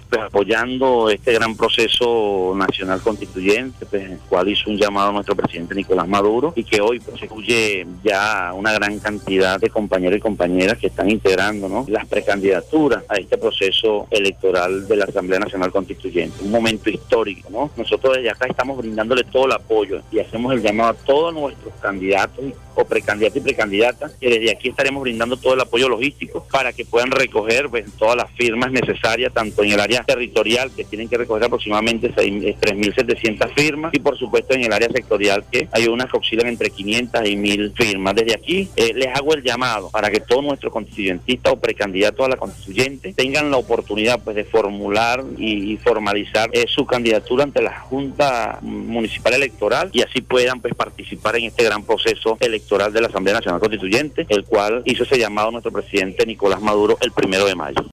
pues, apoyando este gran proceso nacional constituyente, pues, el cual hizo un llamado a nuestro presidente Nicolás Maduro, y que hoy pues, se incluye ya una gran cantidad de compañeros y compañeras que están integrando, ¿no?, las precandidaturas a este proceso electoral de la Asamblea Nacional Constituyente. Un momento histórico, ¿no? Nosotros desde acá estamos brindándole todo el apoyo y hacemos el llamado a todos nuestros candidatos o precandidatos y precandidatas, que desde aquí estaremos brindando todo el apoyo logístico para que puedan recoger pues, todas las firmas necesarias, tanto en el área territorial, que tienen que recoger aproximadamente 3.700 firmas, y por supuesto en el área sectorial, que hay unas que oscilan entre 500 y 1.000 firmas. Desde aquí les hago el llamado para que todos nuestros constituyentistas o precandidatos a la constituyente tengan la oportunidad pues, de formular y formalizar su candidatura ante la Junta Municipal Electoral, y así puedan pues, participar en este gran proceso electoral de la Asamblea Nacional Constituyente, el cual hizo ese llamado a nuestro presidente Nicolás Maduro el 1 de mayo.